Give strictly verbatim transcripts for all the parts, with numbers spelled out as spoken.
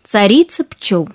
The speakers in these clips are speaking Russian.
Царица пчел.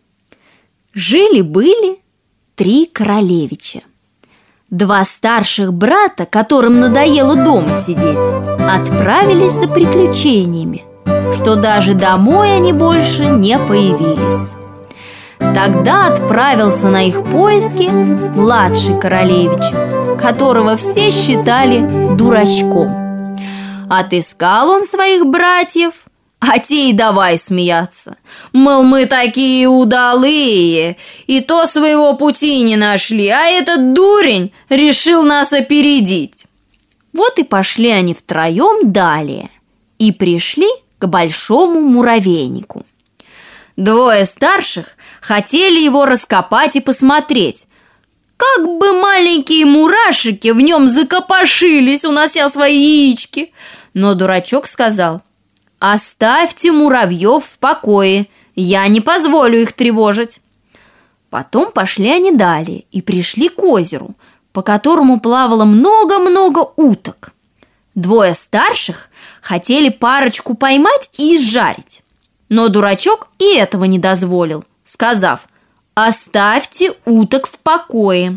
Жили-были три королевича. Два старших брата, которым надоело дома сидеть, отправились за приключениями, что даже домой они больше не появились. Тогда отправился на их поиски младший королевич, которого все считали дурачком. Отыскал он своих братьев, а те и давай смеяться. Мол, мы такие удалые, и то своего пути не нашли, а этот дурень решил нас опередить. Вот и пошли они втроем далее и пришли к большому муравейнику. Двое старших хотели его раскопать и посмотреть, как бы маленькие мурашики в нем закопошились, унося свои яички. Но дурачок сказал: «Оставьте муравьев в покое, я не позволю их тревожить». Потом пошли они далее и пришли к озеру, по которому плавало много-много уток. Двое старших хотели парочку поймать и изжарить, но дурачок и этого не дозволил, сказав: «Оставьте уток в покое».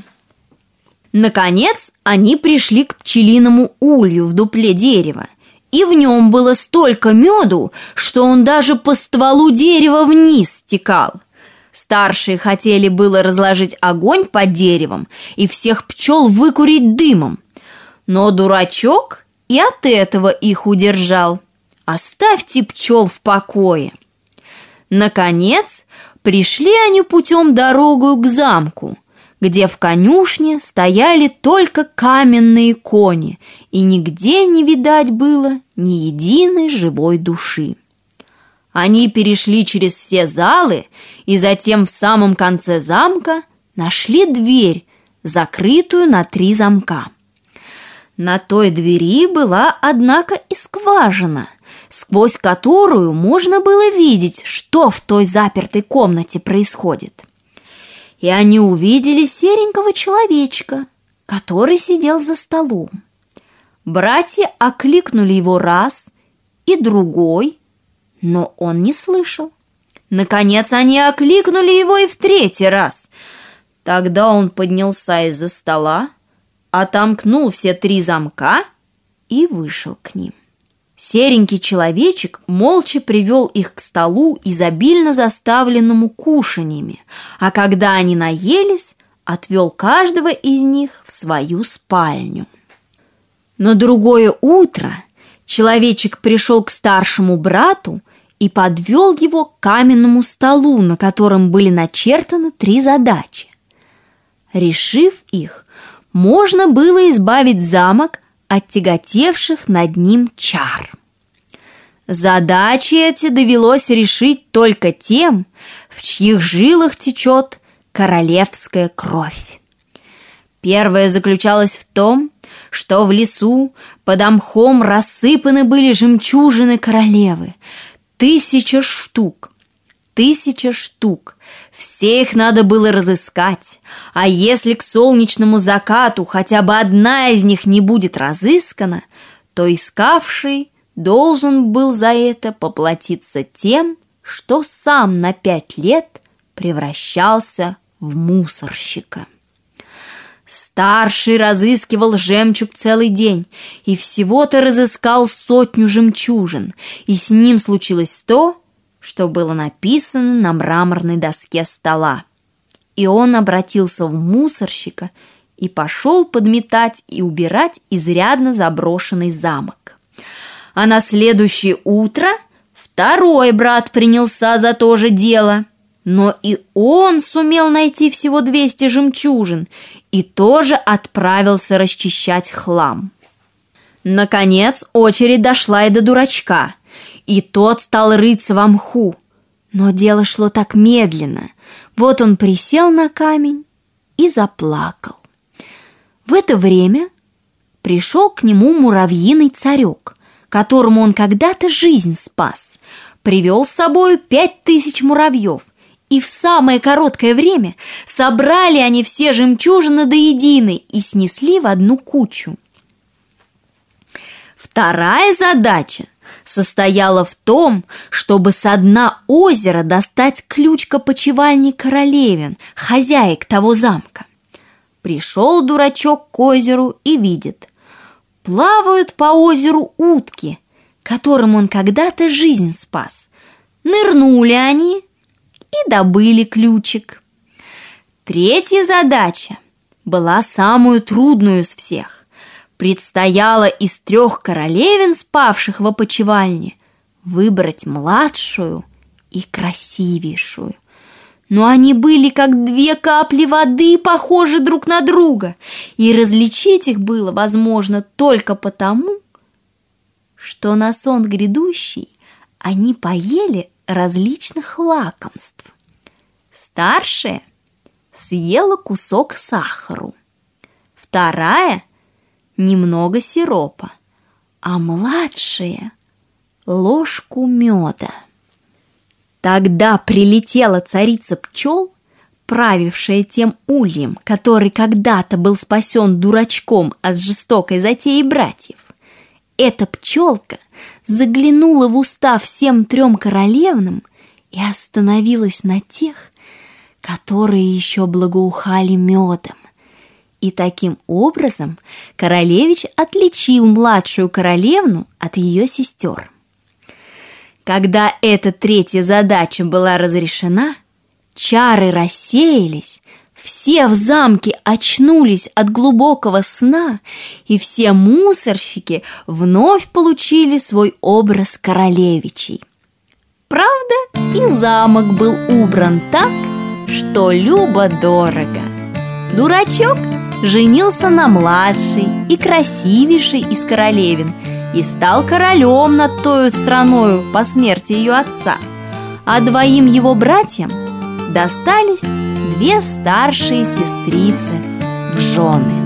Наконец они пришли к пчелиному улью в дупле дерева, и в нем было столько меду, что он даже по стволу дерева вниз стекал. Старшие хотели было разложить огонь под деревом и всех пчел выкурить дымом, но дурачок и от этого их удержал. «Оставьте пчел в покое». Наконец пришли они путем дорогою к замку, где в конюшне стояли только каменные кони, и нигде не видать было ни единой живой души. Они перешли через все залы и затем в самом конце замка нашли дверь, закрытую на три замка. На той двери была, однако, и скважина, сквозь которую можно было видеть, что в той запертой комнате происходит. И они увидели серенького человечка, который сидел за столом. Братья окликнули его раз и другой, но он не слышал. Наконец они окликнули его и в третий раз. Тогда он поднялся из-за стола, отомкнул все три замка и вышел к ним. Серенький человечек молча привел их к столу, изобильно заставленному кушаньями, а когда они наелись, отвел каждого из них в свою спальню. На другое утро человечек пришел к старшему брату и подвел его к каменному столу, на котором были начертаны три задачи. Решив их, можно было избавить замок от тяготевших над ним чар. Задачи эти довелось решить только тем, в чьих жилах течет королевская кровь. Первая заключалась в том, что в лесу под мхом рассыпаны были жемчужины королевы, тысяча штук. Тысяча штук. Все их надо было разыскать, а если к солнечному закату хотя бы одна из них не будет разыскана, то искавший должен был за это поплатиться тем, что сам на пять лет превращался в мусорщика. Старший разыскивал жемчуг целый день и всего-то разыскал сотню жемчужин, и с ним случилось то, что было написано на мраморной доске стола. И он обратился в мусорщика и пошел подметать и убирать изрядно заброшенный замок. А на следующее утро второй брат принялся за то же дело, но и он сумел найти всего двести жемчужин и тоже отправился расчищать хлам. Наконец очередь дошла и до дурачка, и тот стал рыться во мху. Но дело шло так медленно. Вот он присел на камень и заплакал. В это время пришел к нему муравьиный царек, которому он когда-то жизнь спас. Привел с собой пять тысяч муравьев, и в самое короткое время собрали они все жемчужины до единой и снесли в одну кучу. Вторая задача состояла в том, чтобы со дна озера достать ключ к опочивальне королевин, хозяек того замка. Пришел дурачок к озеру и видит: плавают по озеру утки, которым он когда-то жизнь спас. Нырнули они и добыли ключик. Третья задача была самую трудную из всех. Предстояло из трех королевин, спавших в опочивальне, выбрать младшую и красивейшую. Но они были как две капли воды, похожи друг на друга, и различить их было возможно только потому, что на сон грядущий они поели различных лакомств. Старшая съела кусок сахару, вторая – немного сиропа, а младшая – ложку меда. Тогда прилетела царица пчел, правившая тем ульем, который когда-то был спасен дурачком от жестокой затеи братьев. Эта пчелка заглянула в уста всем трем королевнам и остановилась на тех, которые еще благоухали медом. И таким образом королевич отличил младшую королевну от ее сестер. Когда эта третья задача была разрешена, чары рассеялись, все в замке очнулись от глубокого сна, и все мусорщики вновь получили свой образ королевичей. Правда, и замок был убран так, что любо-дорого. Дурачок женился на младшей и красивейшей из королевин и стал королем над той страною по смерти ее отца, а двоим его братьям достались две старшие сестрицы в жены.